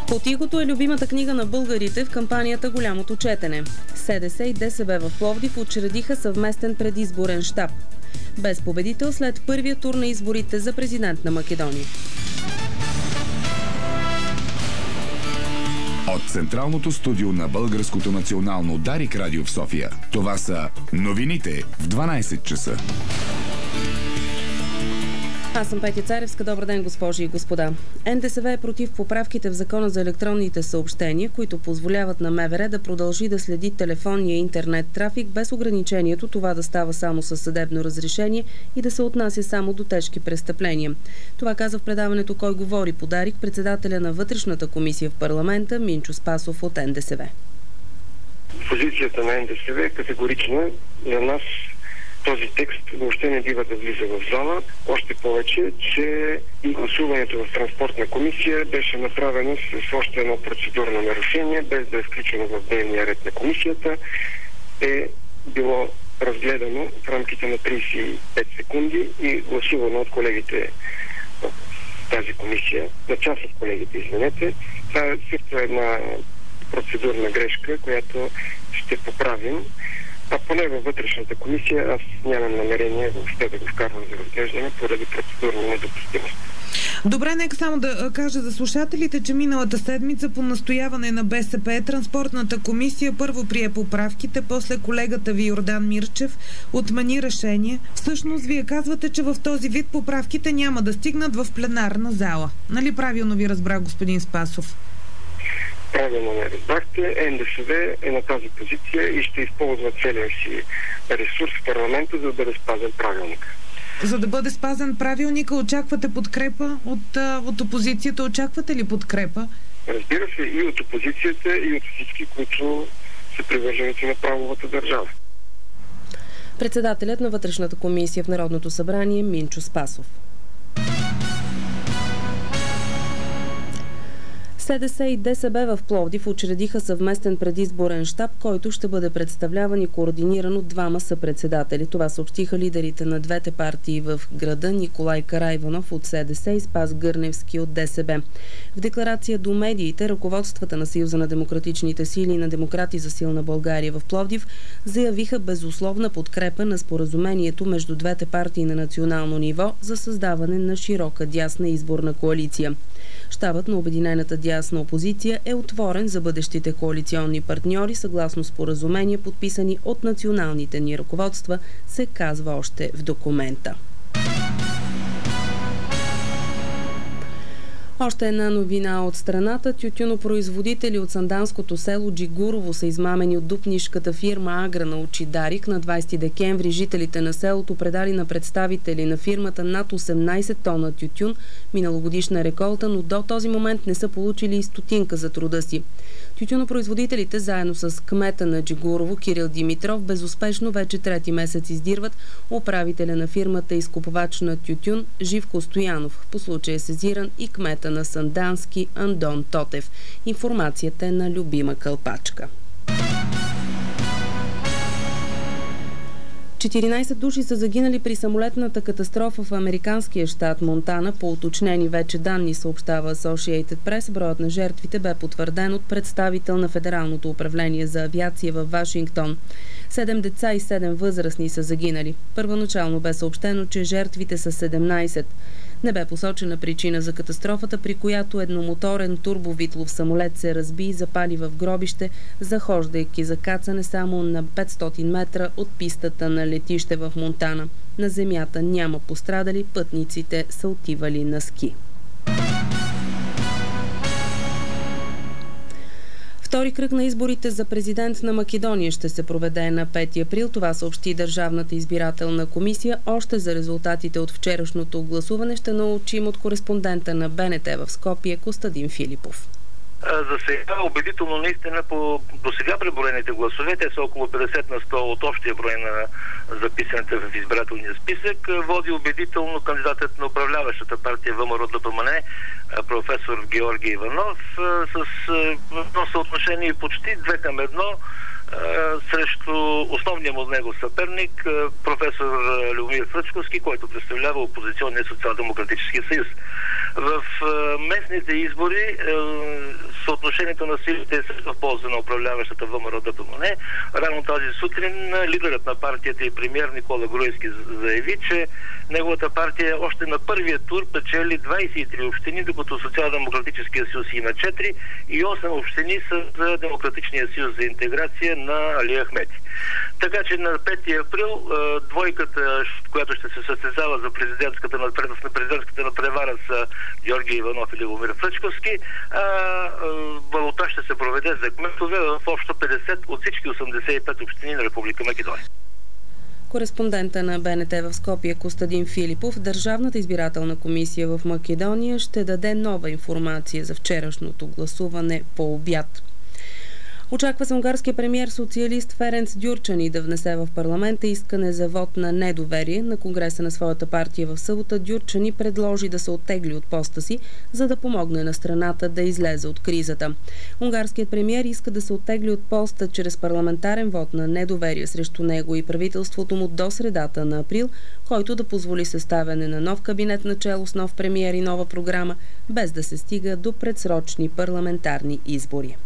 Потигото е любимата книга на българите в кампанията Голямото четене. СДС и ДСБ в Пловдив учредиха съвместен предизборен щаб. Без победител след първия тур на изборите за президент на Македония. От Централното студио на Българското национално Дарик радио в София. Това са новините в 12 часа. Аз съм Петя Царевска. Добър ден, госпожи и господа. НДСВ е против поправките в Закона за електронните съобщения, които позволяват на МВР да продължи да следи телефонния интернет трафик без ограничението това да става само със съдебно разрешение и да се отнася само до тежки престъпления. Това каза в предаването "Кой говори" по Дарик председателя на Вътрешната комисия в парламента Минчо Спасов от НДСВ. Позицията на НДСВ е категорична. За нас този текст въобще не бива да влиза в зала. Още повече, че и гласуването в транспортна комисия беше направено с още едно процедурно нарушение, без да е включено в дневния ред на комисията. Е било разгледано в рамките на 35 секунди и гласувано от колегите в тази комисия, на част от колегите, извинете. Това е също една процедурна грешка, която ще поправим. А поне във Вътрешната комисия аз нямам намерение въобще да го вкарвам за разглеждане поради процедурна недопустимост. Добре, нека само да кажа за слушателите, че миналата седмица по настояване на БСП Транспортната комисия първо прие поправките, после колегата ви Йордан Мирчев отмени решение. Всъщност вие казвате, че в този вид поправките няма да стигнат в пленарна зала. Нали правилно ви разбрах, господин Спасов? Правилно не разбрахте. НДСВ е на тази позиция и ще използва целия си ресурс в парламента, за да бъде спазен правилника. За да бъде спазен правилника, очаквате подкрепа от опозицията? Очаквате ли подкрепа? Разбира се, и от опозицията, и от всички, които са привърженици на правовата държава. Председателят на Вътрешната комисия в Народното събрание Минчо Спасов. СДС и ДСБ в Пловдив учредиха съвместен предизборен щаб, който ще бъде представляван и координиран от двама съпредседатели. Това съобщиха лидерите на двете партии в града Николай Карайванов от СДС и Спас Гърневски от ДСБ. В декларация до медиите ръководствата на Съюза на демократичните сили и на Демократи за силна България в Пловдив заявиха безусловна подкрепа на споразумението между двете партии на национално ниво за създаване на широка дясна изборна коалиция. Щабът на Обединената дясна опозиция е отворен за бъдещите коалиционни партньори, съгласно споразумения, подписани от националните ни ръководства, се казва още в документа. Още една новина от страната. Тютюнопроизводители от санданското село Джигурово са измамени от дупнишката фирма Агра от Дарик. На 20 декември жителите на селото предали на представители на фирмата над 18 тона тютюн, миналогодишна реколта, но до този момент не са получили и стотинка за труда си. Тютюнопроизводителите заедно с кмета на Джигурово Кирил Димитров безуспешно вече трети месец издирват управителя на фирмата и изкупвач на тютюн Живко Стоянов. По случая е сезиран и кмета на Сандански Андон Тотев. Информацията е на Любима Кълпачка. 14 души са загинали при самолетната катастрофа в американския щат Монтана. По уточнени вече данни, съобщава Associated Press, броят на жертвите бе потвърден от представител на Федералното управление за авиация във Вашингтон. 7 деца и 7 възрастни са загинали. Първоначално бе съобщено, че жертвите са 17. Не бе посочена причина за катастрофата, при която едномоторен турбовитлов самолет се разби и запали в гробище, захождайки за кацане само на 500 метра от пистата на летище в Монтана. На земята няма пострадали, пътниците са отивали на ски. Втори кръг на изборите за президент на Македония ще се проведе на 5 април. Това съобщи Държавната избирателна комисия. Още за резултатите от вчерашното гласуване ще научим от кореспондента на БНТ в Скопие Костадин Филипов. За сега убедително наистина по досега преброените гласове, те са около 50 на 100 от общия брой на записаните в избирателния списък, води убедително кандидатът на управляващата партия ВМРО-ДПМН, професор Георги Иванов, с едно съотношение почти 2:1 срещу основния му него съперник, професор Любомир Фръчковски, който представлява опозиционния социал-демократически съюз. В местните избори съотношението на силите е също в полза на управляващата ВМРО-ДПМНЕ. Рано тази сутрин лидерът на партията и премиер Никола Груевски заяви, че неговата партия още на първия тур печели 23 общини, докато Социал-демократическия съюз има 4 и 8 общини са за Демократичния съюз за интеграция на Али Ахмети. Така че на 5 април двойката, която ще се състезава за президентската надпревара с Георги Иванов и Любомир Фръчковски, балотаж ще се проведе за кметове в общо 50 от всички 85 общини на Република Македония. Кореспондента на БНТ в Скопие Костадин Филипов, Държавната избирателна комисия в Македония ще даде нова информация за вчерашното гласуване по обяд. Очаква се унгарския премиер социалист Ференц Дюрчани да внесе в парламента искане за вод на недоверие. На конгреса на своята партия в събота Дюрчани предложи да се оттегли от поста си, за да помогне на страната да излезе от кризата. Унгарският премиер иска да се оттегли от поста чрез парламентарен вод на недоверие срещу него и правителството му до средата на април, който да позволи съставяне на нов кабинет начело с нов премиер и нова програма, без да се стига до предсрочни парламентарни избори.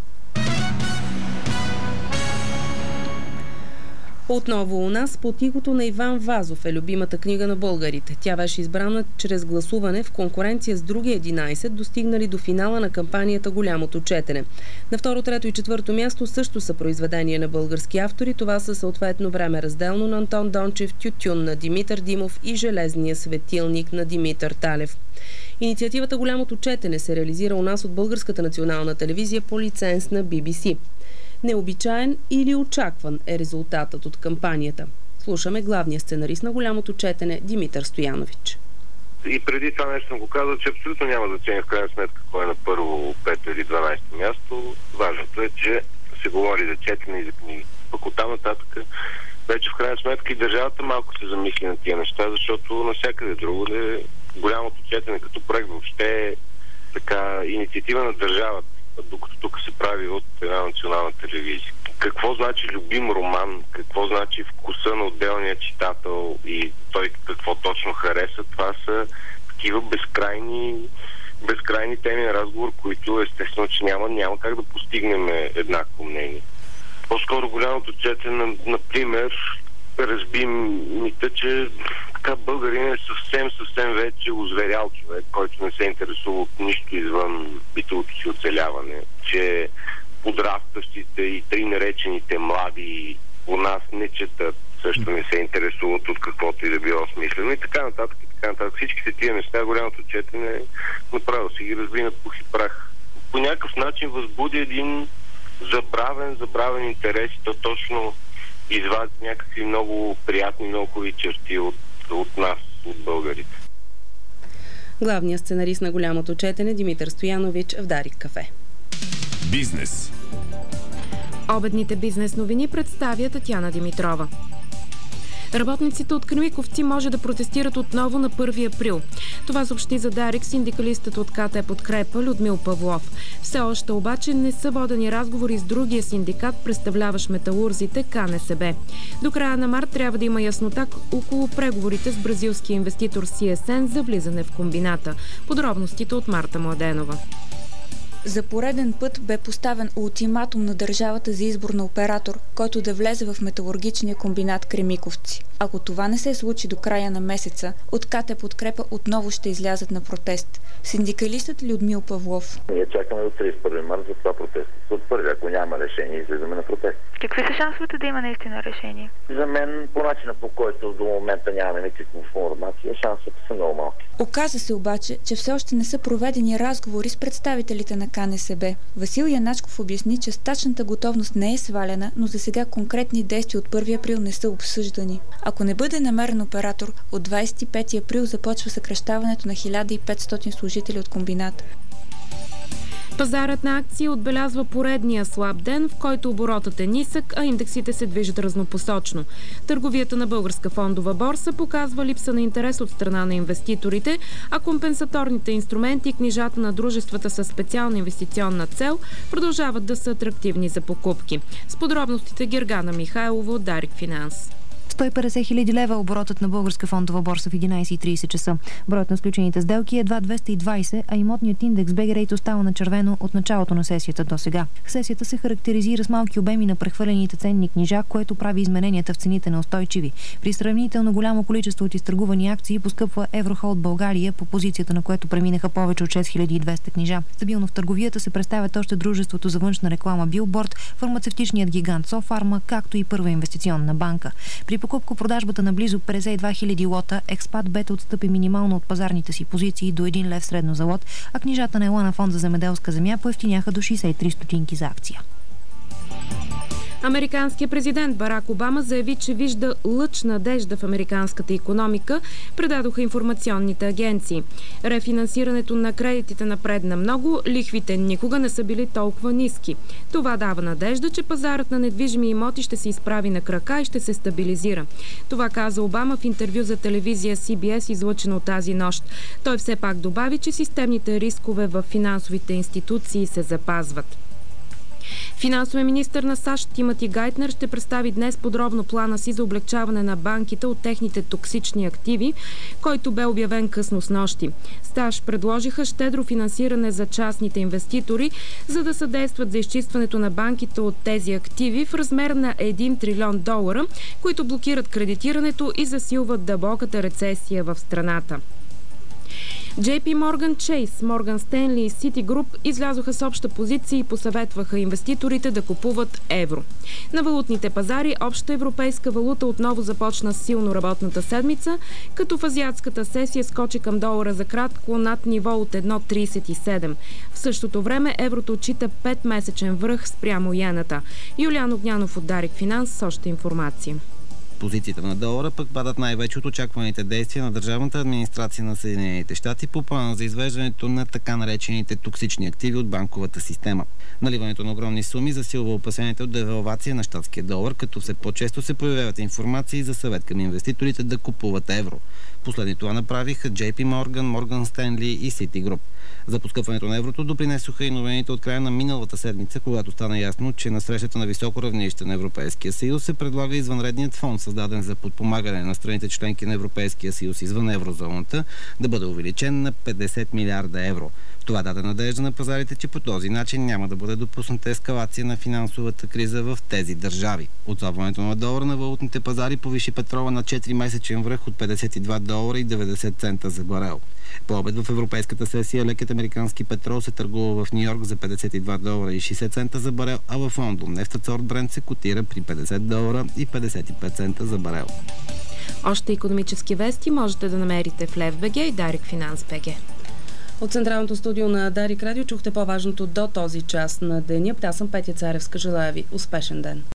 Отново у нас Под игото на Иван Вазов е любимата книга на българите. Тя беше избрана чрез гласуване в конкуренция с други 11, достигнали до финала на кампанията Голямото четене. На второ, трето и четвърто място също са произведения на български автори. Това са съответно Време разделно на Антон Дончев, Тютюн на Димитър Димов и Железния светилник на Димитър Талев. Инициативата Голямото четене се реализира у нас от Българската национална телевизия по лиценз на BBC. Необичаен или очакван е резултатът от кампанията. Слушаме главния сценарист на Голямото четене Димитър Стоянович. И преди това нещо съм го казал, че абсолютно няма значение в крайна сметка кой е на първо, 5 или 12 място. Важното е, че се говори за четене и за книги. Пък оттам нататък вече в крайна сметка и държавата малко се замисли на тия неща, защото навсякъде друго Голямото четене като проект въобще е така инициатива на държавата, докато тук се прави от една национална телевизия. Какво значи любим роман, какво значи вкуса на отделния читател и той какво точно хареса, това са такива безкрайни теми на разговор, които естествено, че няма как да постигнем еднакво мнение. По-скоро Голямото четене, например, разби мита, че така българин е съвсем вече озверял човек, който не се интересува от нищо извън битовото си оцеляване, че подрастващите и тъй наречените млади у нас не четат, също не се интересуват от каквото и да било смислено и така нататък. Всичките тия неща, Голямото четене направо си ги разби на пух и прах. По някакъв начин възбуди един забравен интерес и то точно извади някакви много приятни, много хубави черти от нас, от българите. Главният сценарист на Голямото четене Димитър Стоянович в Дарик кафе. Бизнес. Обедните бизнес новини представя Татяна Димитрова. Работниците от Кремиковци може да протестират отново на 1 април. Това съобщи за Дарик синдикалистът от КТ Подкрепа Людмил Павлов. Все още обаче не са водени разговори с другия синдикат, представляващ металурзите КНСБ. До края на март трябва да има яснота около преговорите с бразилския инвеститор CSN за влизане в комбината. Подробностите от Марта Младенова. За пореден път бе поставен ултиматум на държавата за избор на оператор, който да влезе в металургичния комбинат Кремиковци. Ако това не се случи до края на месеца, от КТ Подкрепа отново ще излязат на протест. Синдикалистът Людмил Павлов. Ние чакаме до 31 марта за това протест. От първи, ако няма решение, излизаме на протест. Какви са шансовете да има наистина решение? За мен, по начина по който до момента нямаме никаква информация, шансовете са много малки. Оказа се обаче, че все още не са проведени разговори с представителите на КНСБ. Васил Яначков обясни, че стачната готовност не е свалена, но за сега конкретни действия от 1 април не са обсъждани. Ако не бъде намерен оператор, от 25 април започва съкращаването на 1500 служители от комбината. Пазарът на акции отбелязва поредния слаб ден, в който оборотът е нисък, а индексите се движат разнопосочно. Търговията на Българска фондова борса показва липса на интерес от страна на инвеститорите, а компенсаторните инструменти и книжата на дружествата със специална инвестиционна цел продължават да са атрактивни за покупки. С подробностите Гергана Михайлова от Дарик Финанс. 150 хиляди лева оборотът на Българска фондова борса в 11:30 часа. Броят на сключените сделки е едва 220, а имотният индекс BG остава на червено от началото на сесията до сега. Сесията се характеризира с малки обеми на прехвърлените ценни книжа, което прави измененията в цените на устойчиви. При сравнително голямо количество от изтъргувани акции поскъпва Еврохолд България, по позицията на което преминаха повече от 6200 книжа. Стабилно в търговията се представят още дружеството за външна реклама Билборд, фармацевтичният гигант Софарма, както и Първа инвестиционна банка. При покупко-продажбата на близо 52 хиляди лота, Експат-Бет отстъпи минимално от пазарните си позиции до 1 лев средно за лот, а книжата на Елана фонд за земеделска земя поевтиняха до 63 стотинки за акция. Американският президент Барак Обама заяви, че вижда лъч надежда в американската икономика, предадоха информационните агенции. Рефинансирането на кредитите напредна много, лихвите никога не са били толкова ниски. Това дава надежда, че пазарът на недвижими имоти ще се изправи на крака и ще се стабилизира. Това каза Обама в интервю за телевизия CBS, излъчено тази нощ. Той все пак добави, че системните рискове в финансовите институции се запазват. Финансовият министър на САЩ Тимоти Гайтнер ще представи днес подробно плана си за облегчаване на банките от техните токсични активи, който бе обявен късно снощи. САЩ предложиха щедро финансиране за частните инвеститори, за да съдействат за изчистването на банките от тези активи в размер на $1 трилион, които блокират кредитирането и засилват дълбоката рецесия в страната. JP Morgan Chase, Morgan Stanley и Citigroup излязоха с обща позиция и посъветваха инвеститорите да купуват евро. На валутните пазари обща европейска валута отново започна силно работната седмица, като в азиатската сесия скочи към долара за кратко над ниво от 1,37. В същото време еврото отчита 5-месечен връх спрямо йената. Юлиан Огнянов от Дарик Финанс с още информация. Позициите на долара пък падат най-вече от очакваните действия на Държавната администрация на Съединените щати по плана за извеждането на така наречените токсични активи от банковата система. Наливането на огромни суми засилва опасенията от девалвация на щатския долар, като все по-често се появяват информации за съвет към инвеститорите да купуват евро. Последни това направиха JP Morgan, Morgan Stanley и Citigroup. За поскъпването на еврото допринесоха и новините от края на миналата седмица, когато стана ясно, че на срещата на високо равнище на Европейския съюз се предлага извънредният фонд, създаден за подпомагане на страните членки на Европейския съюз извън еврозоната, да бъде увеличен на 50 милиарда евро. Това даде надежда на пазарите, че по този начин няма да бъде допусната ескалация на финансовата криза в тези държави. Отслабването на долара на валутните пазари повиши петрола на 4-месечен връх от $52.90 за барел. По обед в европейската сесия лекият американски петрол се търгува в Нью-Йорк за $52.60 за барел, а в Лондон нефтът сорт Брент се котира при $50.55 за барел. Още икономически вести можете да намерите в Лев.бг и Дарик Финанс БГ. От централното студио на Дарик Радио чухте по-важното до този час на деня. Аз съм Петя Царевска. Желая ви успешен ден.